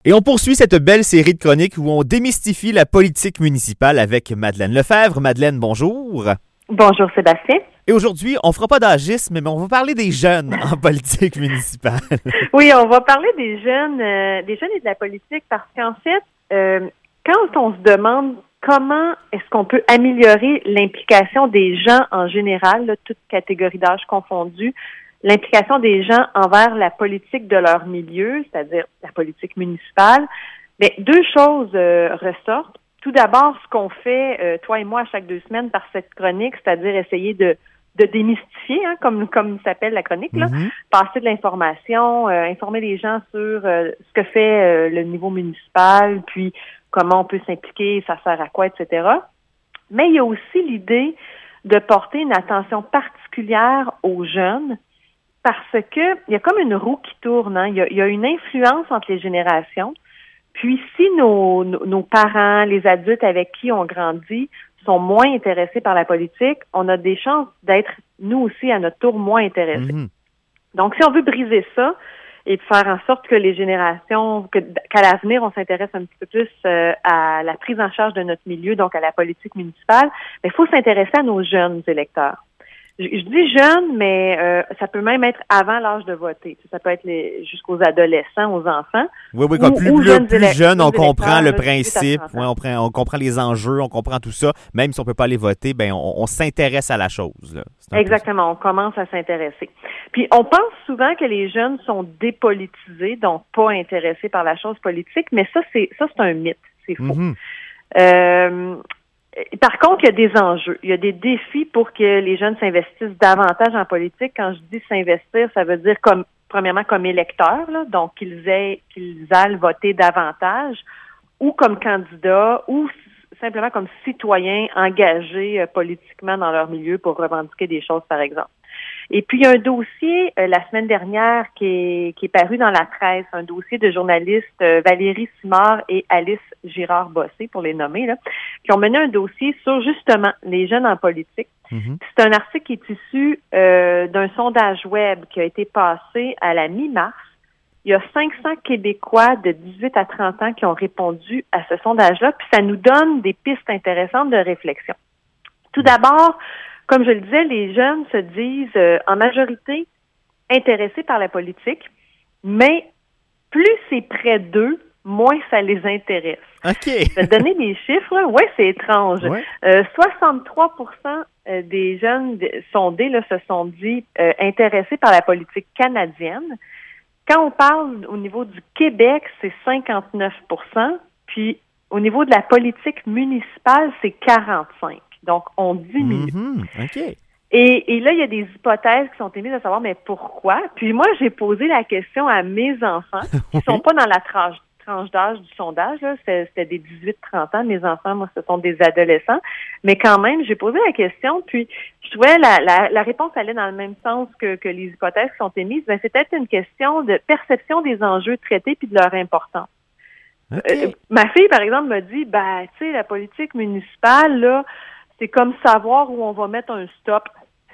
Et on poursuit cette belle série de chroniques où on démystifie la politique municipale avec Madeleine Lefebvre. Madeleine, bonjour. Bonjour Sébastien. Et aujourd'hui, on fera pas d'agisme, mais on va parler des jeunes en politique municipale. Oui, on va parler des jeunes et de la politique parce qu'en fait, quand on se demande comment est-ce qu'on peut améliorer l'implication des gens en général, là, toute catégorie d'âge confondue, l'implication des gens envers la politique de leur milieu, c'est-à-dire la politique municipale, bien, deux choses ressortent. Tout d'abord, ce qu'on fait, toi et moi, à chaque 2 semaines par cette chronique, c'est-à-dire essayer de démystifier, hein, comme s'appelle la chronique, là, passer de l'information, informer les gens sur ce que fait le niveau municipal, puis comment on peut s'impliquer, ça sert à quoi, etc. Mais il y a aussi l'idée de porter une attention particulière aux jeunes, parce que il y a comme une roue qui tourne, hein. Il y a une influence entre les générations. Puis si nos parents, les adultes avec qui on grandit, sont moins intéressés par la politique, on a des chances d'être, nous aussi, à notre tour, moins intéressés. Donc, si on veut briser ça et faire en sorte que les générations, qu'à l'avenir, on s'intéresse un petit peu plus à la prise en charge de notre milieu, donc à la politique municipale, il faut s'intéresser à nos jeunes électeurs. Je dis jeunes, mais ça peut même être avant l'âge de voter. Ça peut être jusqu'aux adolescents, aux enfants. Oui, comme plus jeune, on comprend le principe, on comprend les enjeux, on comprend tout ça. Même si on peut pas aller voter, ben on s'intéresse à la chose. Là. Exactement, on commence à s'intéresser. Puis on pense souvent que les jeunes sont dépolitisés, donc pas intéressés par la chose politique, mais ça c'est un mythe, c'est faux. Par contre, il y a des enjeux, il y a des défis pour que les jeunes s'investissent davantage en politique. Quand je dis s'investir, ça veut dire premièrement comme électeurs, là, donc qu'ils aillent voter davantage, ou comme candidats, ou simplement comme citoyens engagés politiquement dans leur milieu pour revendiquer des choses, par exemple. Et puis, il y a un dossier la semaine dernière qui est paru dans la presse, un dossier de journalistes Valérie Simard et Alice Girard-Bossé, pour les nommer, là, qui ont mené un dossier sur justement les jeunes en politique. C'est un article qui est issu d'un sondage web qui a été passé à la mi-mars. Il y a 500 Québécois de 18 à 30 ans qui ont répondu à ce sondage-là, puis ça nous donne des pistes intéressantes de réflexion. Tout d'abord, comme je le disais, les jeunes se disent en majorité intéressés par la politique, mais plus c'est près d'eux, moins ça les intéresse. OK. Je vais te donner des chiffres, là. Ouais, c'est étrange. Ouais. 63% des jeunes sondés là, se sont dit intéressés par la politique canadienne. Quand on parle au niveau du Québec, c'est 59%, puis au niveau de la politique municipale, c'est 45%. Donc, on diminue. OK. Et là, il y a des hypothèses qui sont émises à savoir, mais pourquoi? Puis moi, j'ai posé la question à mes enfants, qui sont pas dans la tranche d'âge du sondage, là. C'était des 18-30 ans. Mes enfants, moi, ce sont des adolescents. Mais quand même, j'ai posé la question, puis je trouvais la réponse allait dans le même sens que les hypothèses qui sont émises. Ben, c'est peut-être une question de perception des enjeux traités puis de leur importance. Okay. Ma fille, par exemple, m'a dit, ben, tu sais, la politique municipale, là, c'est comme savoir où on va mettre un stop.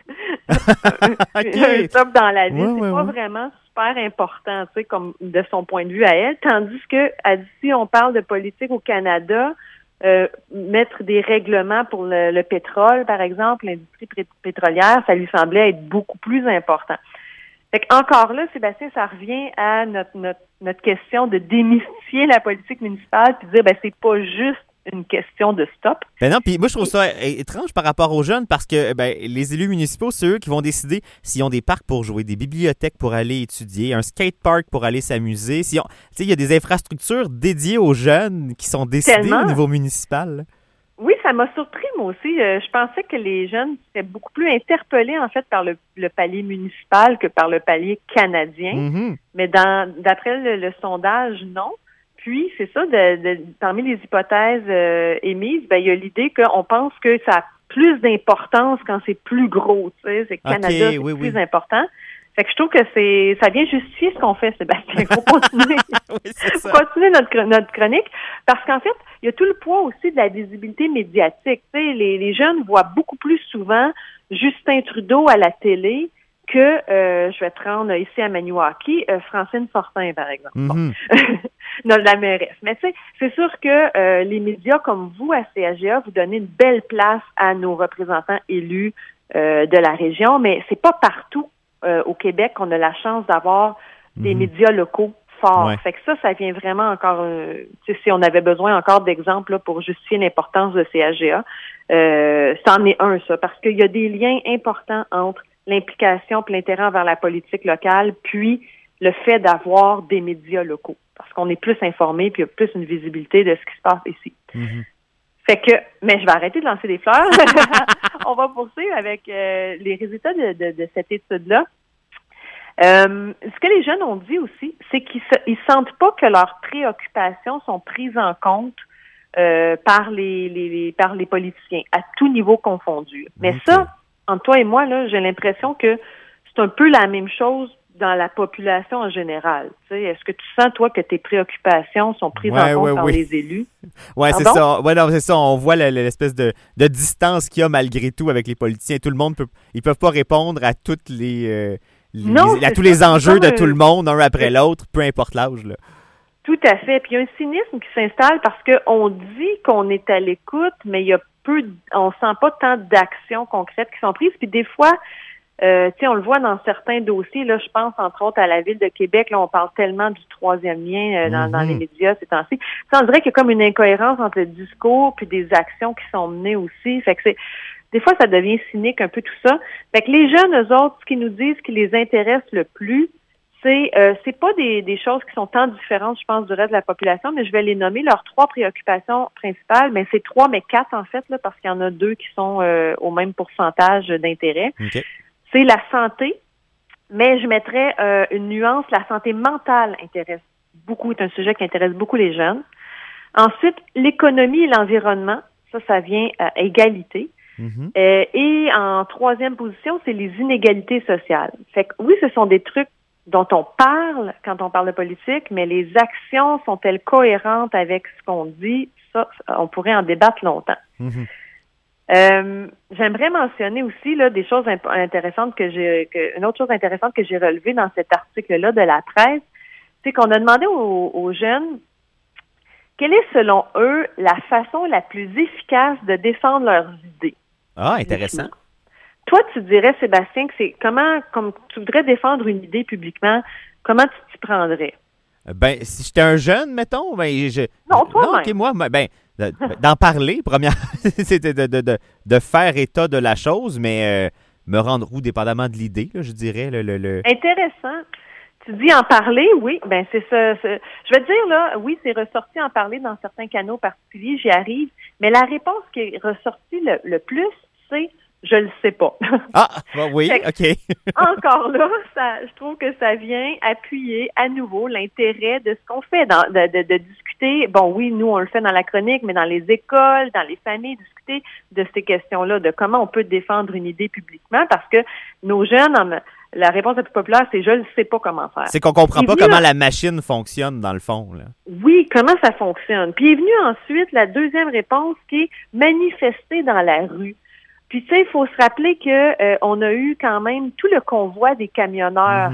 Un stop dans la vie. C'est pas vraiment super important, tu sais, comme de son point de vue à elle. Tandis que, si on parle de politique au Canada, mettre des règlements pour le pétrole, par exemple, l'industrie pétrolière, ça lui semblait être beaucoup plus important. Fait qu'encore là, Sébastien, ça revient à notre question de démystifier la politique municipale puis dire, ben, c'est pas juste une question de stop. Ben non, puis moi, je trouve ça étrange par rapport aux jeunes parce que les élus municipaux, c'est eux qui vont décider s'ils ont des parcs pour jouer, des bibliothèques pour aller étudier, un skatepark pour aller s'amuser. Tu sais, il y a des infrastructures dédiées aux jeunes qui sont décidées au niveau municipal. Là. Oui, ça m'a surpris, moi aussi. Je pensais que les jeunes étaient beaucoup plus interpellés, en fait, par le palier municipal que par le palier canadien. Mais d'après le sondage, non. Puis, c'est ça, parmi les hypothèses émises, ben, il y a l'idée qu'on pense que ça a plus d'importance quand c'est plus gros, tu sais, c'est que Canada, c'est plus important. Fait que je trouve que ça vient justifier ce qu'on fait, Sébastien. Il faut continuer. Continuer notre chronique. Parce qu'en fait, il y a tout le poids aussi de la visibilité médiatique. Tu sais, les jeunes voient beaucoup plus souvent Justin Trudeau à la télé que, je vais prendre ici à Maniwaki, Francine Fortin, par exemple. Bon. non, la mairesse. Mais tu sais, c'est sûr que les médias comme vous, à CAGA, vous donnez une belle place à nos représentants élus de la région, mais c'est pas partout au Québec qu'on a la chance d'avoir des médias locaux forts. Ouais. Fait que ça vient vraiment encore, si on avait besoin encore d'exemples là, pour justifier l'importance de CAGA, c'en est un, ça, parce qu'il y a des liens importants entre l'implication et l'intérêt envers la politique locale, puis le fait d'avoir des médias locaux, parce qu'on est plus informé, puis il y a plus une visibilité de ce qui se passe ici. Mm-hmm. Fait que, mais je vais arrêter de lancer des fleurs. On va poursuivre avec les résultats de cette étude-là. Ce que les jeunes ont dit aussi, c'est qu'ils sentent pas que leurs préoccupations sont prises en compte par les politiciens, à tout niveau confondu. Mais ça, entre toi et moi, là, j'ai l'impression que c'est un peu la même chose dans la population en général. Tu sais, est-ce que tu sens, toi, que tes préoccupations sont prises en compte par les élus? Oui, c'est ça. Ouais, non, c'est ça. On voit l'espèce de distance qu'il y a malgré tout avec les politiciens. Tout le monde ils peuvent pas répondre à toutes tous les enjeux de tout le monde, un après l'autre, peu importe l'âge, là. Tout à fait. Puis il y a un cynisme qui s'installe parce qu'on dit qu'on est à l'écoute, mais il y a on sent pas tant d'actions concrètes qui sont prises. Puis des fois, on le voit dans certains dossiers, là, je pense entre autres à la Ville de Québec, là, on parle tellement du troisième lien dans les médias ces temps-ci. On dirait qu'il y a comme une incohérence entre le discours puis des actions qui sont menées aussi. Fait que des fois, ça devient cynique un peu tout ça. Fait que les jeunes, eux autres, ce qu'ils nous disent, ce qui les intéresse le plus, c'est pas des choses qui sont tant différentes, je pense, du reste de la population, mais je vais les nommer. Leurs 3 préoccupations principales, mais c'est 3, mais 4 en fait, là, parce qu'il y en a 2 qui sont au même pourcentage d'intérêt. Okay. C'est la santé, mais je mettrais une nuance. La santé mentale intéresse beaucoup, est un sujet qui intéresse beaucoup les jeunes. Ensuite, l'économie et l'environnement, ça vient à égalité. Mm-hmm. Et en 3e position, c'est les inégalités sociales. Fait que oui, ce sont des trucs dont on parle quand on parle de politique, mais les actions sont-elles cohérentes avec ce qu'on dit? Ça, on pourrait en débattre longtemps. Mm-hmm. J'aimerais mentionner aussi là des choses intéressantes une autre chose intéressante que j'ai relevée dans cet article-là de la presse, c'est qu'on a demandé aux jeunes quelle est selon eux la façon la plus efficace de défendre leurs idées. Ah, intéressant. Toi, tu dirais, Sébastien, que comme tu voudrais défendre une idée publiquement, comment tu t'y prendrais? Ben, si j'étais un jeune, mettons, Non, toi-même. Non, OK, moi, d'en parler, première, c'était de faire état de la chose, mais me rendre où, dépendamment de l'idée, là, je dirais. Intéressant. Tu dis en parler, oui, ben c'est ça. Je vais te dire, là, oui, c'est ressorti en parler dans certains canaux particuliers, j'y arrive, mais la réponse qui est ressortie le plus, c'est « je le sais pas ». Ah, oui, OK. Encore là, je trouve que ça vient appuyer à nouveau l'intérêt de ce qu'on fait, de discuter. Bon, oui, nous, on le fait dans la chronique, mais dans les écoles, dans les familles, discuter de ces questions-là, de comment on peut défendre une idée publiquement, parce que nos jeunes, la réponse la plus populaire, c'est « je ne sais pas comment faire ». C'est qu'on comprend pas comment la machine fonctionne, dans le fond, là. Oui, comment ça fonctionne. Puis est venue ensuite la deuxième réponse qui est « manifester dans la rue ». Puis tu sais, il faut se rappeler que on a eu quand même tout le convoi des camionneurs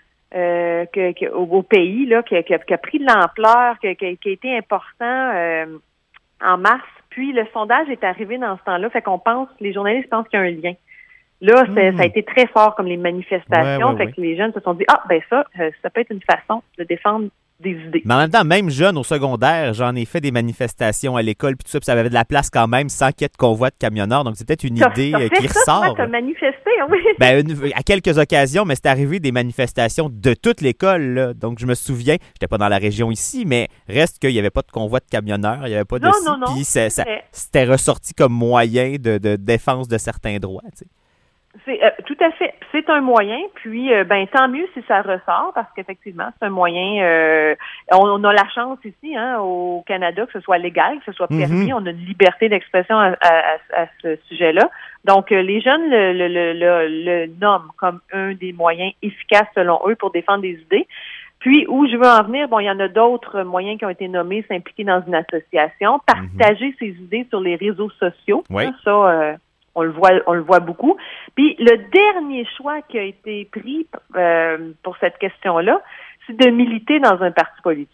au pays là, qui a pris de l'ampleur, qui a été important en mars. Puis le sondage est arrivé dans ce temps-là, fait qu'on pense, les journalistes pensent qu'il y a un lien. Là, ça a été très fort comme les manifestations, fait que les jeunes se sont dit ça peut être une façon de défendre des idées. Mais en même temps, même jeune au secondaire, j'en ai fait des manifestations à l'école puis tout ça, puis ça avait de la place quand même sans qu'il y ait de convoi de camionneurs, donc c'est peut-être une idée qui ressort. Tu as manifesté, oui. Ben, à quelques occasions, mais c'est arrivé des manifestations de toute l'école, là. Donc je me souviens, j'étais pas dans la région ici, mais reste qu'il y avait pas de convoi de camionneurs, il y avait pas de puis c'était ressorti comme moyen de défense de certains droits, tu sais. C'est tout à fait. C'est un moyen, puis tant mieux si ça ressort, parce qu'effectivement, c'est un moyen. On a la chance ici, au Canada, que ce soit légal, que ce soit permis. Mm-hmm. On a une liberté d'expression à ce sujet-là. Donc, les jeunes le nomment comme un des moyens efficaces selon eux pour défendre des idées. Puis, où je veux en venir, il y en a d'autres moyens qui ont été nommés, s'impliquer dans une association, partager ses idées sur les réseaux sociaux. Oui. Ça, on le voit beaucoup. Puis le dernier choix qui a été pris pour cette question-là, c'est de militer dans un parti politique.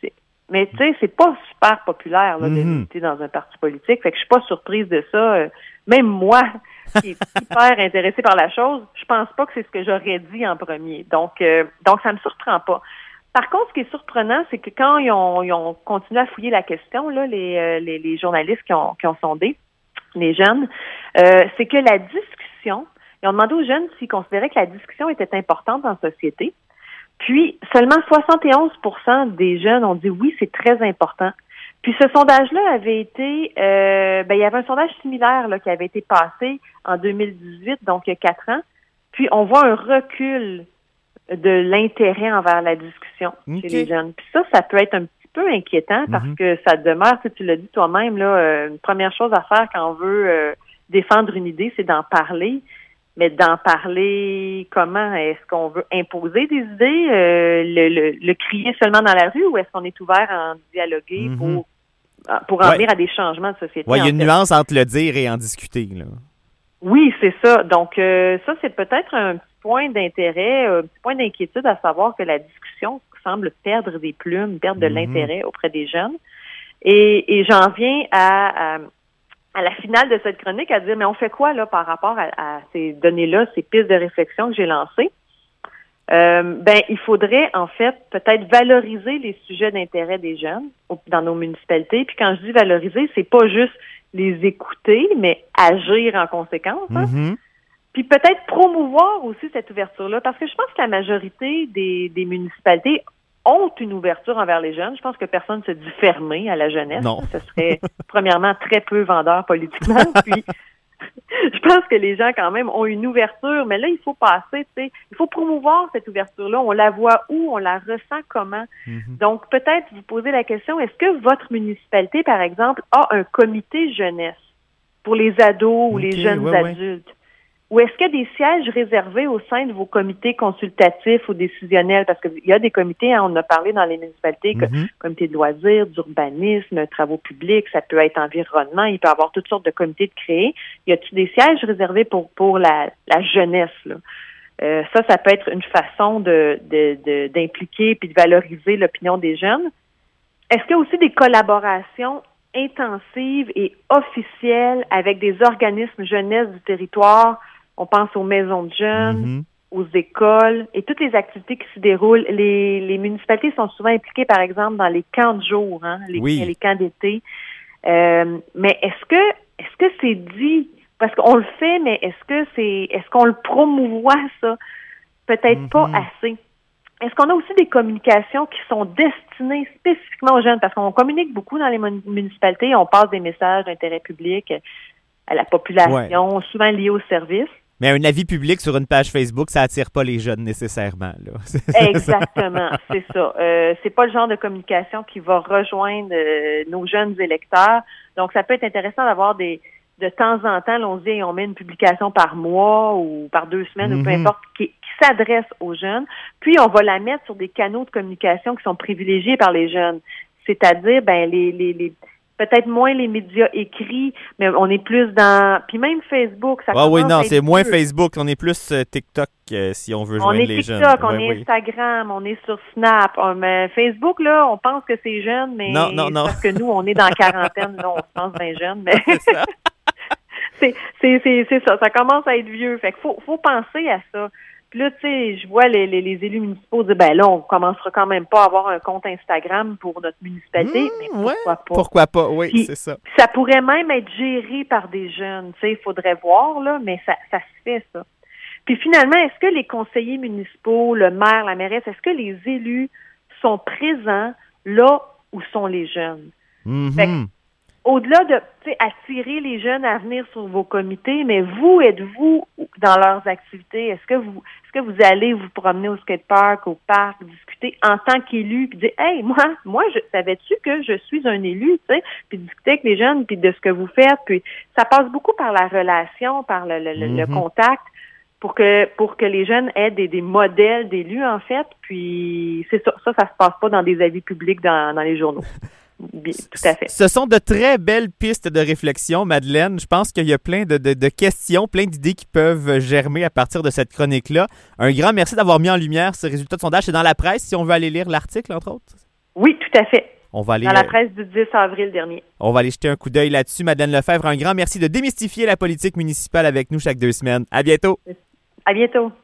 Mais tu sais, c'est pas super populaire là, de militer dans un parti politique. Fait que je suis pas surprise de ça. Même moi, qui est hyper intéressée par la chose, je pense pas que c'est ce que j'aurais dit en premier. Donc ça me surprend pas. Par contre, ce qui est surprenant, c'est que quand ils ont continué à fouiller la question, là, les journalistes qui ont sondé les jeunes, c'est que la discussion, ils ont demandé aux jeunes s'ils considéraient que la discussion était importante en société. Puis, seulement 71% des jeunes ont dit oui, c'est très important. Puis, ce sondage-là avait été, il y avait un sondage similaire là, qui avait été passé en 2018, donc il y a 4 ans. Puis, on voit un recul de l'intérêt envers la discussion chez les jeunes. Puis ça peut être un petit peu inquiétant parce que ça demeure, tu l'as dit toi-même, là, une première chose à faire quand on veut défendre une idée, c'est d'en parler. Mais d'en parler comment? Est-ce qu'on veut imposer des idées, le crier seulement dans la rue, ou est-ce qu'on est ouvert à en dialoguer pour en venir à des changements de société? Oui, il y a une nuance entre le dire et en discuter, là. Oui, c'est ça. Donc, ça, c'est peut-être un petit point d'intérêt, un petit point d'inquiétude à savoir que la discussion semble perdre des plumes, perdre de l'intérêt auprès des jeunes. Et j'en viens à la finale de cette chronique à dire, mais on fait quoi là par rapport à ces données-là, ces pistes de réflexion que j'ai lancées? Il faudrait en fait peut-être valoriser les sujets d'intérêt des jeunes dans nos municipalités. Puis quand je dis valoriser, c'est pas juste les écouter, mais agir en conséquence. Puis peut-être promouvoir aussi cette ouverture-là, parce que je pense que la majorité des municipalités ont une ouverture envers les jeunes. Je pense que personne ne se dit fermé à la jeunesse. Non. Ce serait, premièrement, très peu vendeur politiquement. Puis, je pense que les gens, quand même, ont une ouverture. Mais là, il faut passer, tu sais, il faut promouvoir cette ouverture-là. On la voit où? On la ressent comment? Donc, peut-être vous poser la question, est-ce que votre municipalité, par exemple, a un comité jeunesse pour les ados ou les jeunes adultes? Ou est-ce qu'il y a des sièges réservés au sein de vos comités consultatifs ou décisionnels? Parce qu'il y a des comités, on en a parlé dans les municipalités, comité de loisirs, d'urbanisme, travaux publics, ça peut être environnement, il peut y avoir toutes sortes de comités de créer. Y a-t-il des sièges réservés pour la jeunesse, là? Ça peut être une façon d'impliquer puis de valoriser l'opinion des jeunes. Est-ce qu'il y a aussi des collaborations intensives et officielles avec des organismes jeunesse du territoire? On pense aux maisons de jeunes, aux écoles et toutes les activités qui s'y déroulent. Les municipalités sont souvent impliquées, par exemple, dans les camps de jour, les camps d'été. Mais est-ce que c'est dit? Parce qu'on le fait, mais est-ce qu'on le promouvoit, ça? Peut-être pas assez. Est-ce qu'on a aussi des communications qui sont destinées spécifiquement aux jeunes? Parce qu'on communique beaucoup dans les municipalités, on passe des messages d'intérêt public à la population, souvent liés aux services. Mais un avis public sur une page Facebook, ça attire pas les jeunes nécessairement, là. Exactement, c'est ça. C'est pas le genre de communication qui va rejoindre nos jeunes électeurs. Donc, ça peut être intéressant d'avoir de temps en temps, là, on se dit, on met une publication par mois ou par 2 semaines, ou peu importe, qui s'adresse aux jeunes. Puis, on va la mettre sur des canaux de communication qui sont privilégiés par les jeunes. C'est-à-dire, les peut-être moins les médias écrits, mais on est plus dans... Puis même Facebook, ça commence à être c'est moins Facebook. On est plus TikTok, si on veut joindre les jeunes. On est TikTok, on est Instagram, on est sur Snap. Mais Facebook, là, on pense que c'est jeune, mais non. Parce que nous, on est dans la quarantaine, là, on se pense bien jeune, mais... c'est ça, ça commence à être vieux. Fait qu'il faut penser à ça. Puis là, tu sais, je vois les élus municipaux dire, là, on commencera quand même pas à avoir un compte Instagram pour notre municipalité. Mais pourquoi pas? Pourquoi pas, oui, puis, c'est ça. Ça pourrait même être géré par des jeunes. Tu sais, il faudrait voir, là, mais ça se fait, ça. Puis finalement, est-ce que les conseillers municipaux, le maire, la mairesse, est-ce que les élus sont présents là où sont les jeunes? Fait que, au-delà de attirer les jeunes à venir sur vos comités, mais vous, êtes-vous dans leurs activités? Est-ce que vous allez vous promener au skatepark, au parc, discuter en tant qu'élu, puis dire, hey, moi, savais-tu que je suis un élu, tu sais, puis discuter avec les jeunes, puis de ce que vous faites, puis ça passe beaucoup par la relation, par le contact, pour que les jeunes aient des modèles d'élus, en fait, puis c'est ça se passe pas dans des avis publics dans les journaux. Bien, tout à fait. Ce sont de très belles pistes de réflexion, Madeleine. Je pense qu'il y a plein de questions, plein d'idées qui peuvent germer à partir de cette chronique-là. Un grand merci d'avoir mis en lumière ce résultat de sondage. C'est dans la presse, si on veut aller lire l'article, entre autres. Oui, tout à fait. On va aller, dans la presse du 10 avril dernier. On va aller jeter un coup d'œil là-dessus. Madeleine Lefebvre, un grand merci de démystifier la politique municipale avec nous chaque 2 semaines. À bientôt. À bientôt.